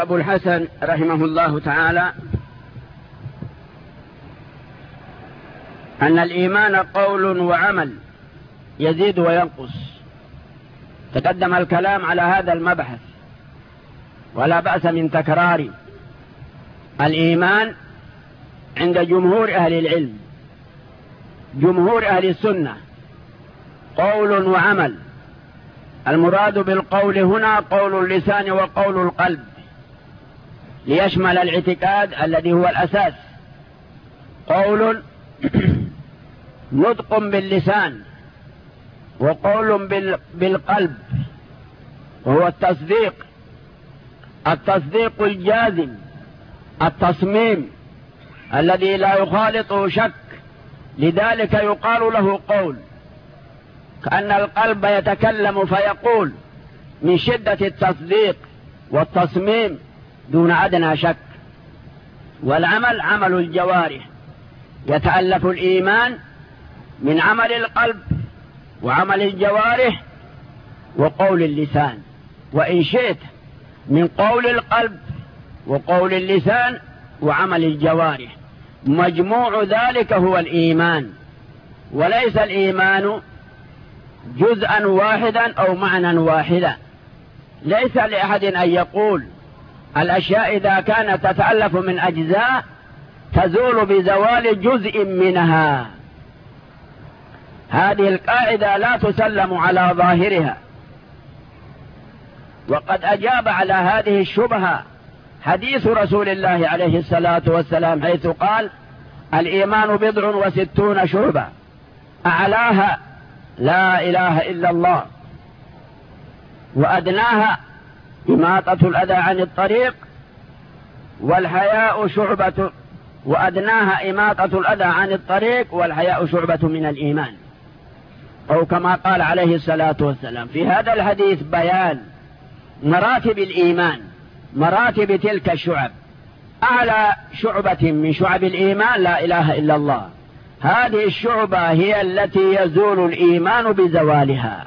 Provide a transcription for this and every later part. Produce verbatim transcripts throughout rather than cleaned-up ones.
أبو الحسن رحمه الله تعالى أن الإيمان قول وعمل يزيد وينقص. تقدم الكلام على هذا المبحث ولا بأس من تكرار. الإيمان عند جمهور أهل العلم، جمهور أهل السنة، قول وعمل. المراد بالقول هنا قول اللسان وقول القلب، ليشمل الاعتقاد الذي هو الأساس. قول نطق باللسان، وقول بالقلب وهو التصديق، التصديق الجازم، التصميم الذي لا يخالطه شك، لذلك يقال له قول. كأن القلب يتكلم فيقول من شدة التصديق والتصميم دون أدنى شك. والعمل عمل الجوارح، يتألف الإيمان من عمل القلب وعمل الجوارح وقول اللسان، وإن شئت من قول القلب وقول اللسان وعمل الجوارح. مجموع ذلك هو الإيمان، وليس الإيمان جزءا واحدا أو معنى واحدا. ليس لأحد أن يقول الأشياء إذا كانت تتألف من أجزاء تزول بزوال جزء منها. هذه القاعدة لا تسلم على ظاهرها. وقد أجاب على هذه الشبهة حديث رسول الله عليه الصلاة والسلام، حيث قال: الإيمان بضع وستون شعبة، أعلاها لا إله إلا الله، وأدناها إماطة الأذى عن الطريق، والحياء شعبة، وأدناها إماطة الأذى عن الطريق، والحياء شعبة من الإيمان، أو كما قال عليه الصلاة والسلام. في هذا الحديث بيان مراتب الإيمان، مراتب تلك الشعب. أعلى شعبة من شعب الإيمان لا إله إلا الله. هذه الشعبة هي التي يزول الإيمان بزوالها.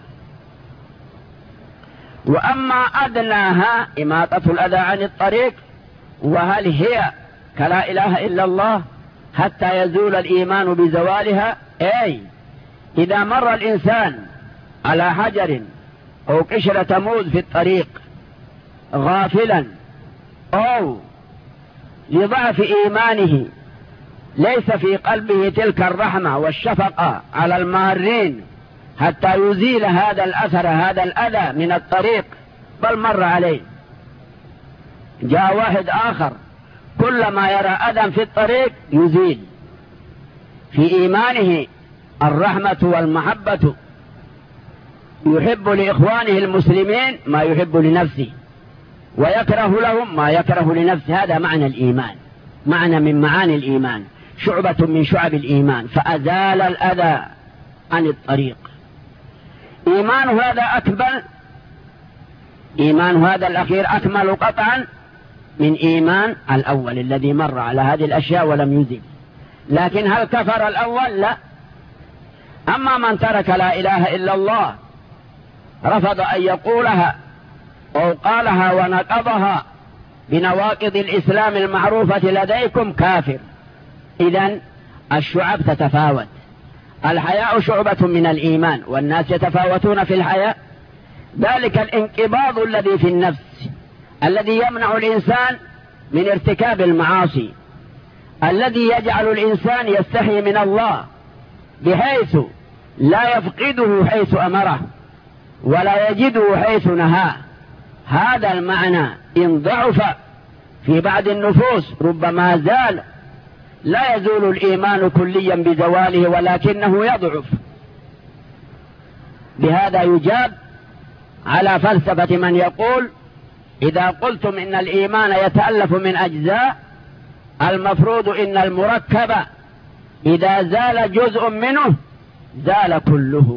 وأما أدناها إماطة الأذى عن الطريق، وهل هي كلا إله إلا الله حتى يزول الإيمان بزوالها؟ أي إذا مر الإنسان على حجر أو قشرة موز في الطريق غافلا، أو لضعف إيمانه ليس في قلبه تلك الرحمة والشفقة على المارين حتى يزيل هذا الأثر، هذا الأذى من الطريق، بل مر عليه. جاء واحد آخر كلما يرى أذى في الطريق يزيل. في إيمانه الرحمة والمحبة، يحب لإخوانه المسلمين ما يحب لنفسه، ويكره لهم ما يكره لنفسه. هذا معنى الإيمان، معنى من معاني الإيمان، شعبة من شعب الإيمان. فأزال الأذى عن الطريق. إيمان هذا أكمل، إيمان هذا الأخير أكمل قطعا من إيمان الأول الذي مر على هذه الأشياء ولم يزل. لكن هل كفر الأول؟ لا. أما من ترك لا إله إلا الله، رفض أن يقولها أو قالها ونقضها بنواقض الإسلام المعروفة لديكم، كافر. إذن الشعب تتفاوت. الحياء شعبة من الإيمان، والناس يتفاوتون في الحياء. ذلك الانقباض الذي في النفس الذي يمنع الإنسان من ارتكاب المعاصي، الذي يجعل الإنسان يستحي من الله بحيث لا يفقده حيث أمره ولا يجده حيث نهاه. هذا المعنى إن ضعف في بعض النفوس ربما زال. لا يزول الإيمان كليا بزواله، ولكنه يضعف. بهذا يجاب على فلسفة من يقول إذا قلتم إن الإيمان يتألف من أجزاء، المفروض إن المركب إذا زال جزء منه زال كله.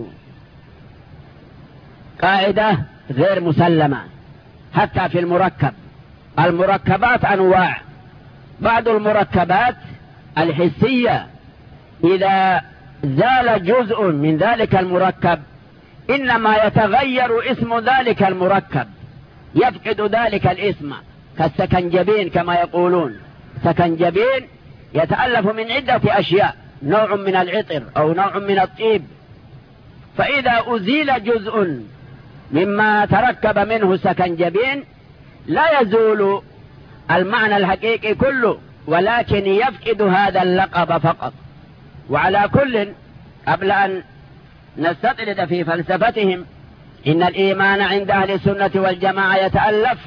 قاعدة غير مسلمة حتى في المركب. المركبات أنواع. بعض المركبات الحسية إذا زال جزء من ذلك المركب إنما يتغير اسم ذلك المركب، يفقد ذلك الاسم، كالسكنجبين كما يقولون. سكنجبين يتألف من عدة أشياء، نوع من العطر أو نوع من الطيب، فإذا أزيل جزء مما تركب منه سكنجبين لا يزول المعنى الحقيقي كله، ولكن يفقد هذا اللقب فقط. وعلى كل، قبل أن نستطرد في فلسفتهم، إن الإيمان عند أهل السنة والجماعة يتألف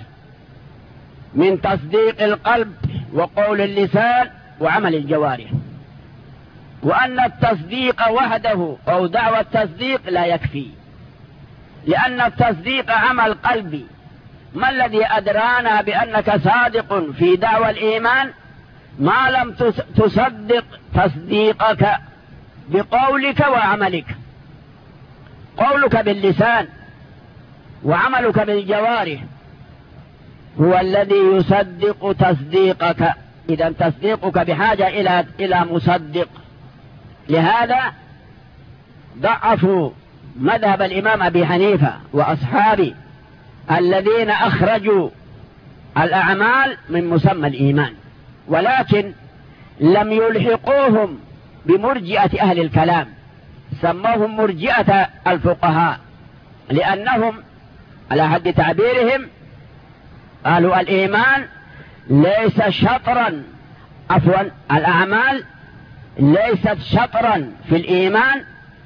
من تصديق القلب وقول اللسان وعمل الجوارح، وأن التصديق وحده أو دعوى التصديق لا يكفي، لأن التصديق عمل قلبي. ما الذي أدرانا بأنك صادق في دعوى الإيمان ما لم تصدق تصديقك بقولك وعملك؟ قولك باللسان وعملك بالجوارح هو الذي يصدق تصديقك. إذا تصديقك بحاجة إلى إلى مصدق. لهذا ضعفوا مذهب الإمام أبي حنيفة وأصحابه الذين أخرجوا الأعمال من مسمى الإيمان، ولكن لم يلحقوهم بمرجئة أهل الكلام، سموهم مرجئة الفقهاء، لأنهم على حد تعبيرهم قالوا الإيمان ليس شطرا، عفوا الأعمال ليست شطرا في الإيمان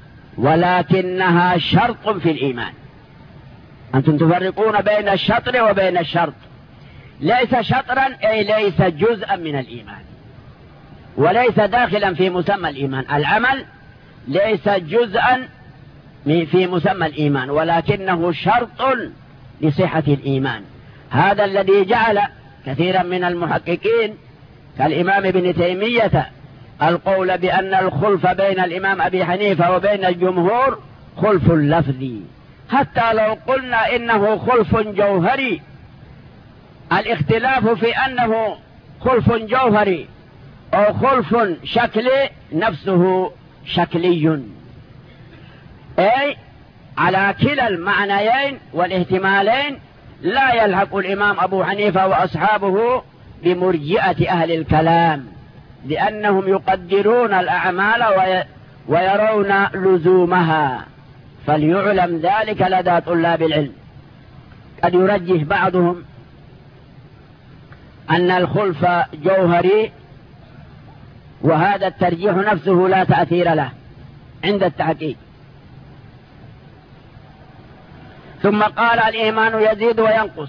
ولكنها شرط في الإيمان. أنتم تفرقون بين الشطر وبين الشرط. ليس شطرا أي ليس جزءا من الإيمان وليس داخلا في مسمى الإيمان. العمل ليس جزءا في مسمى الإيمان ولكنه شرط لصحة الإيمان. هذا الذي جعل كثيرا من المحققين كالإمام ابن تيمية القول بأن الخلف بين الإمام أبي حنيفة وبين الجمهور خلف لفظي، حتى لو قلنا إنه خلف جوهري، الاختلاف في أنه خلف جوهري أو خلف شكلي نفسه شكلي، أي على كلا المعنيين والاحتمالين لا يلحق الإمام أبو حنيفة وأصحابه بمرجئة أهل الكلام، لأنهم يقدرون الأعمال ويرون لزومها. فليعلم ذلك لدى طلاب العلم. قد يرجح بعضهم أن الخلف جوهري، وهذا الترجيح نفسه لا تأثير له عند التحقيق. ثم قال الإيمان يزيد وينقص.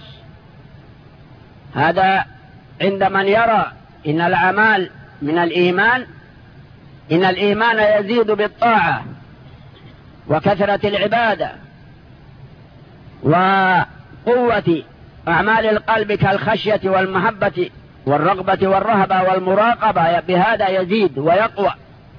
هذا عند من يرى إن الأعمال من الإيمان، إن الإيمان يزيد بالطاعة وكثرة العبادة وقوة أعمال القلب كالخشية والمحبة والرغبة والرهبة والمراقبة، بهذا يزيد ويقوى.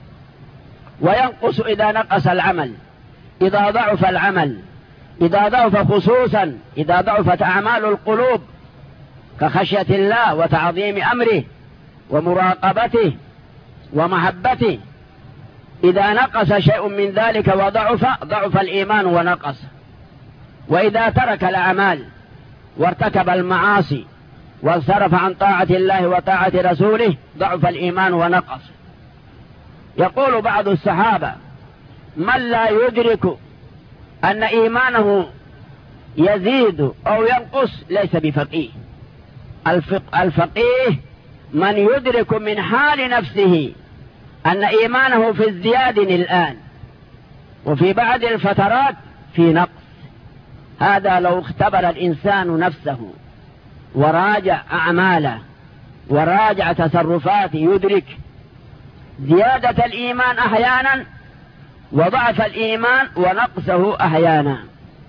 وينقص إذا نقص العمل، إذا ضعف العمل، إذا ضعف، خصوصا إذا ضعفت أعمال القلوب كخشية الله وتعظيم أمره ومراقبته ومحبته. إذا نقص شيء من ذلك وضعف، ضعف الإيمان ونقص. وإذا ترك الأعمال وارتكب المعاصي وانصرف عن طاعة الله وطاعة رسوله، ضعف الإيمان ونقص. يقول بعض الصحابة: من لا يدرك أن إيمانه يزيد أو ينقص ليس بفقيه. الفقيه من يدرك من حال نفسه أن إيمانه في ازدياد الآن وفي بعض الفترات في نقص. هذا لو اختبر الإنسان نفسه وراجع أعماله وراجع تصرفاته يدرك زيادة الإيمان أحيانا وضعف الإيمان ونقصه أحيانا.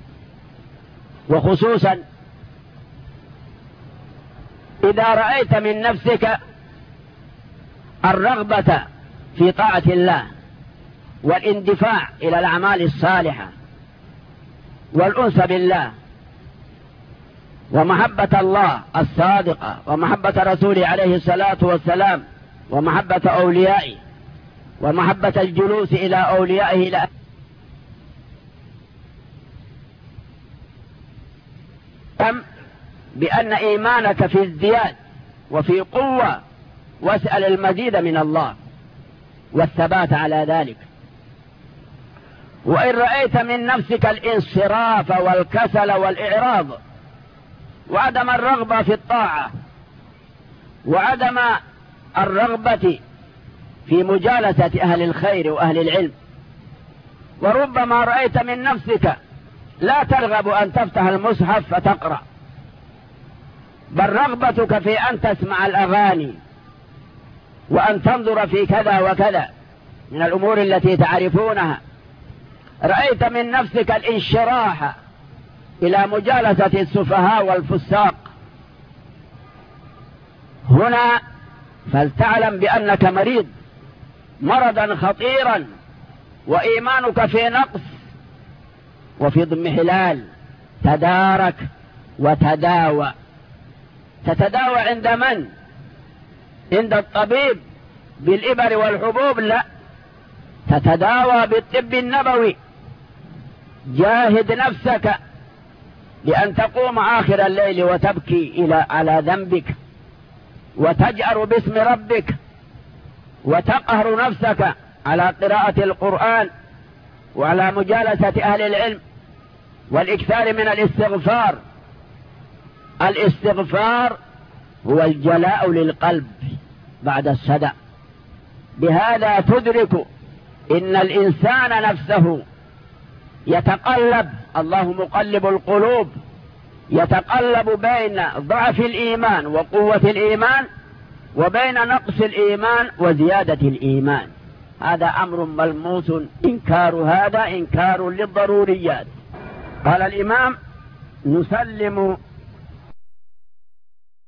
وخصوصا إذا رأيت من نفسك الرغبة في طاعة الله والاندفاع إلى الأعمال الصالحة والأنس بالله ومحبة الله الصادقة ومحبة رسوله عليه الصلاة والسلام ومحبة أوليائه ومحبة الجلوس إلى أوليائه إلى بأن إيمانك في ازدياد وفي قوة، واسأل المزيد من الله والثبات على ذلك. وإن رأيت من نفسك الانصراف والكسل والإعراض وعدم الرغبة في الطاعة وعدم الرغبة في مجالسة أهل الخير وأهل العلم، وربما رأيت من نفسك لا ترغب أن تفتح المصحف فتقرأ، بل رغبتك في أن تسمع الأغاني وأن تنظر في كذا وكذا من الأمور التي تعرفونها، رأيت من نفسك الانشراح إلى مجالسة السفهاء والفساق، هنا فلتعلم بأنك مريض مرضا خطيرا، وإيمانك في نقص وفي اضمحلال. تدارك وتداوى. تتداوى عند من؟ عند الطبيب بالإبر والحبوب؟ لا، تتداوى بالطب النبوي. جاهد نفسك لأن تقوم آخر الليل وتبكي إلى على ذنبك، وتجأر باسم ربك، وتقهر نفسك على قراءة القرآن وعلى مجالسة أهل العلم والإكثار من الاستغفار. الاستغفار هو الجلاء للقلب بعد الصدع. بهذا تدرك إن الإنسان نفسه يتقلب، الله مقلب القلوب، يتقلب بين ضعف الإيمان وقوة الإيمان، وبين نقص الإيمان وزيادة الإيمان. هذا أمر ملموس، إنكار هذا إنكار للضروريات. قال الإمام: نسلم